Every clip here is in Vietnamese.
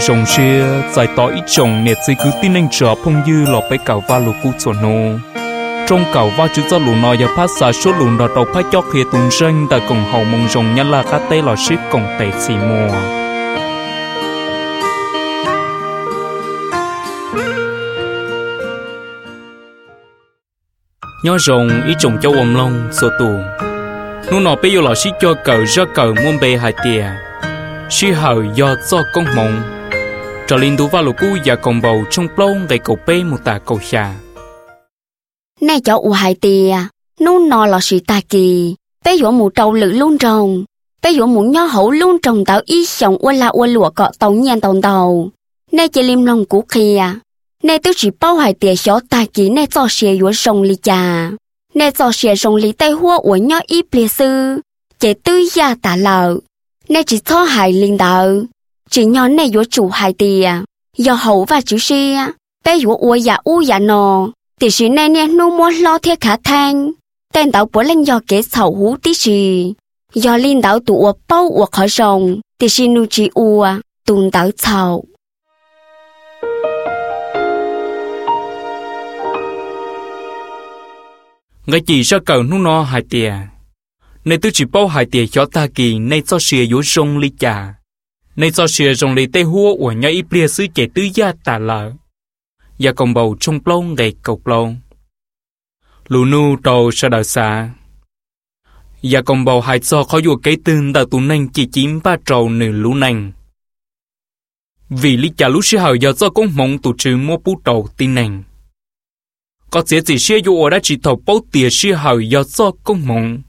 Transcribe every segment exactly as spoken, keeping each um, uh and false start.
rồng xia giải tỏ ít chồng nè chỉ cứ tin anh trở phong dư lọ bé cào va lù cú chuẩn nô trong cào va chữ cho lù nọ giờ phát xả số lù nọ đầu phát chót khía tung ranh tại cùng hậu mông rồng nhăn là khát tê lọ ship cùng tệ xì mùa nhớ rồng ít chồng châu ôm long số tù nô nọ bây giờ lọ ship cho cờ ra cờ muôn bề hai tiề shi hậu do cho công mộng trở lên đủ vào lục cú và còn bầu trong plong để cầu pe một tà cầu xà nè cho u hai tia nô nọ là sự ta kỳ bé dỗ mù trâu lử luôn trồng bé dỗ mù nho hậu luôn trồng tạo ý sống u la u lụa cọ tàu nhàn tàu tàu nè chỉ lim lòng cú kia nè tôi chỉ bao hai tia xó ta kỳ nè cho xe dỗ sông li trà nè cho xe sông li tây hoa u nho ít ple sư chỉ tư gia tả lợ nè chỉ cho hai linh đạo chỉ nhỏ nè dỗ chủ hai tia do hậu và chữ xe bé dỗ u ya u ya nọ thì sự này nè nu mua lo thiệt khả than tên đạo bố lên do kế sầu hú tí gì do linh đạo tụ bao u khỏi rồng thì sự nu chỉ u tùng đạo sầu ngay chỉ ra cầu nu no hai tia nên tôi chỉ bao hai tia cho ta kỳ nên cho xìa dỗ rồng li trà nên cho xìa rồng li tây hua của nhà ít bia sứ trẻ tứ gia tà lợ và còn bầu trong plong để cầu plong lù nu trâu sa đào xa và còn bầu hai cho khó dùa cái tên đào tụ nành chỉ chiếm ba trâu nửa lũ nành vì lý trả lũ sĩ hào do do công mộng tụ trừ mua bú trâu tin nành có sẽ chỉ xe dùa đã chỉ thầu bấu tìa sĩ hào do do công mộng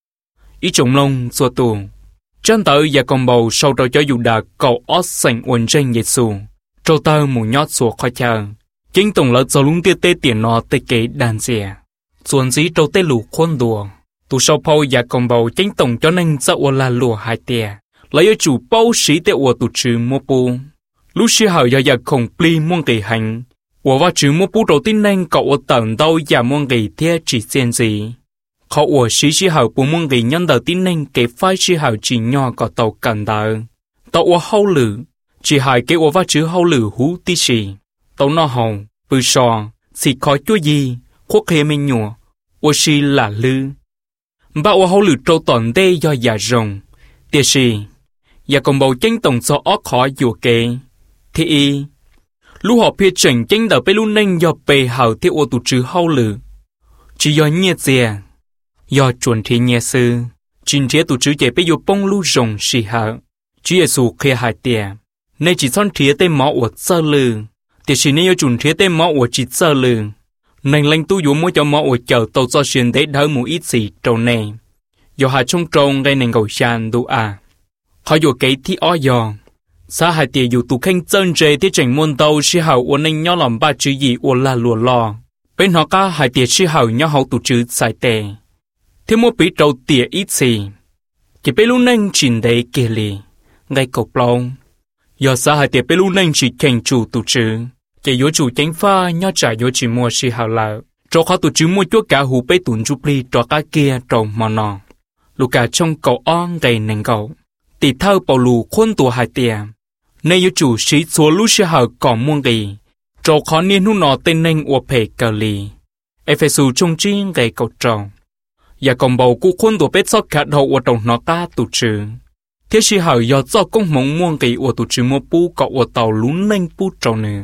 ý trọng lông xua tù chân tới và còn bầu sau đó cho dù đã cầu ót sành uẩn tranh dệt xù trâu tơ mù nhót xua khó chờ chính tổng là do lúng tia tê tiền nó tê kế đàn dẻ xuân dí trâu tê lù khuôn đùa tù sau phao và còn bầu chính tổng cho nên dạo ua là lùa hai tìa lấy ở chủ bao sĩ tê ua tù trừ mua bù lúc sĩ hào do và khổng pli muôn kỳ hành ua và trừ mua bù đầu tiên nên cậu ua tận đâu và muôn kỳ thê chỉ xen gì khó ua sĩ sĩ hào bù muôn kỳ nhân đầu tiên nên kế phái sĩ hào chỉ nhỏ có tàu cần đờ tàu ua hâu lử chỉ hai cái ua và trừ hâu lử hú tí xì tàu nó hồng bự sò xì khó chúa gì khuất hề mình nhùa ua xì là lư bà ua hậu lử trâu toàn đê do già rồng tiệt xì và còn bầu tranh tổng số óc khó dùa kê thì y lũ họ phía trình tranh đỡ bê lũ nênh do bề hào thiết ua tụ trừ hậu lử chỉ do nhiệt dè do chuẩn thị nhẹ sư chính thế tụ trừ chế bê dụ bông lũ rồng xì hào chứ yê xù khê hài tìa nên chỉ son thía tên mỏ ua sơ lử thì chỉ nên chuẩn thế tên mỏ ua chỉ sơ lử nên lãnh tu dụ mua cho mỏ ua chờ tàu cho xuyên để đỡ một ít gì trâu này do hà trong trâu gây nên cầu sàn đủ à họ dụ cái thi ó dò xã hai tiền dụ tụ khanh chân rề thế trình môn tàu sĩ hào ua nên nhau làm ba chữ gì ua là lùa lò bên họ ca hai tiền sĩ hào nhau hậu tụ chữ sai tệ thế mua bị trâu tỉa ít gì chỉ bên luôn nên chỉnh đấy kề lì ngay cầu plong do xã hai tiền bên luôn nên chỉ khen chủ tụ chữ chỉ yếu chủ chánh pha nhau trả yếu chỉ mua sĩ hào là cho khó tụ chữ mua chúa cả hủ bê tụn chụp ly cho cá kia trồng mò nọ lục cả trong cầu on gầy nền cầu tỷ thơ bảo lù khuôn tụ hai tiền nên yếu chủ sĩ số lũ sĩ hào còn muôn gì cho khó niên hú nọ tên nên ua phê cờ lì Ephesu trong chiên gầy cầu trồng và còn bầu cụ khuôn tụ bê sót khát hậu ua trồng nó ca tụ chữ thế sĩ hào do do công mong muôn gì ua tụ chữ mua pu cọ ua tàu lú nên pu trồng nè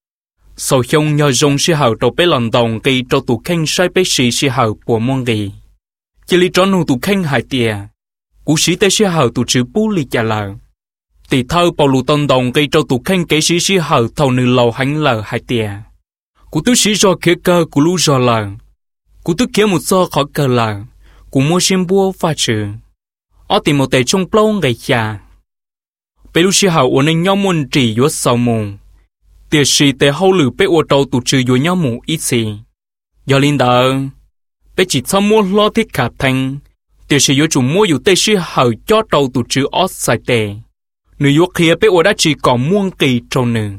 sau khi nhờ dùng sĩ hào trâu bê lần đồng gây cho tụ khanh sai bê sĩ sĩ hào của mong gì chỉ lý cho nụ tụ khanh hai tìa cú sĩ tế sĩ hào tụ chữ bú lì chà lờ tỷ thơ bảo lụ tân đồng gây cho tụ khanh kế sĩ sĩ hào thầu nữ lầu hành lờ hai tìa cú tứ sĩ do khía cơ cú lũ do lờ cú tứ khía một do khó cơ lờ cú mua xem bua pha trừ ở tìm một tệ trong plong ngày chà bê lũ sĩ hào ổn nên nhau môn trì yếu sau mù tiệt sĩ tế hậu lử bê ua trâu tụ trừ yếu nhau mù ít xì do linh đờ bê chỉ cho mua lo thiết khả thanh tiệt sĩ yếu chủ mua yếu tê sĩ hào cho trâu tụ trừ ót sai tệ nữ yếu khía bê ua đã chỉ còn muôn kỳ trâu nữ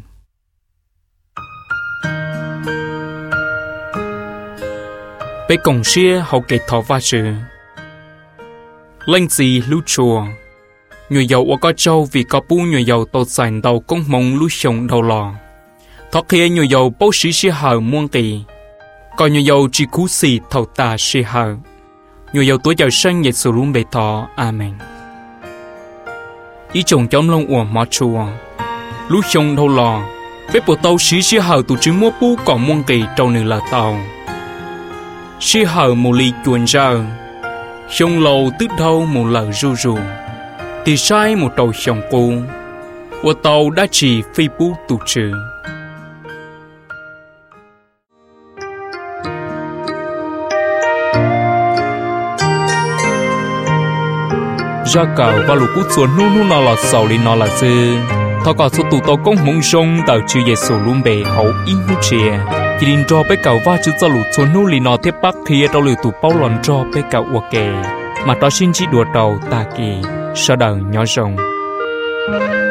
bê cổng xia hậu kể thọ va trừ lệnh gì lưu chùa người giàu ở có châu vì có bu người giàu tàu sành đầu công mong lú sông đầu lò thoát khi người giàu bố sĩ sĩ hờ muôn kỳ còn người giàu chỉ cú xì thầu tà sĩ hờ người giàu tuổi giàu sinh nhiệt sự luôn bề thọ amen ý chồng chống lông uổng mò chùa lú sông đầu lò bếp bộ tàu sĩ sĩ hờ tụ chứ mua bu còn muôn kỳ trâu nữ là tàu sĩ hờ một ly chuồn ra sông lầu tức đâu một lời ru ru thì sai một tàu sông cô và tàu đã chỉ phi bú tụ trừ ra cầu và lục cút xuống nu nu nó là sầu li nó là dư thọ cả số tụ tàu công mông sông tàu chữ Giêsu luôn bề hậu in nu chia chỉ định cho bé cầu va chữ cho lục xuống nu li nó tiếp bắc khi tàu lười tụ bao lòn cho bé cầu uo kề mà tao xin chỉ đùa tàu ta kỳ sau đời nhỏ rồng.